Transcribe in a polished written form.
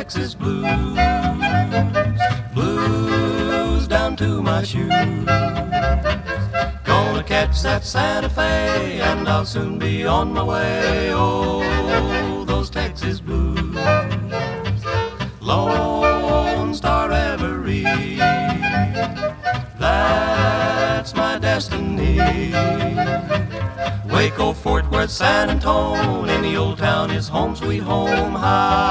Texas blues, blues down to my shoes. Gonna catch that Santa Fe and I'll soon be on my way. Oh, those Texas blues, Lone Star Reverie, that's my destiny. Waco, Fort Worth, San Antone, in the old town is home sweet home. High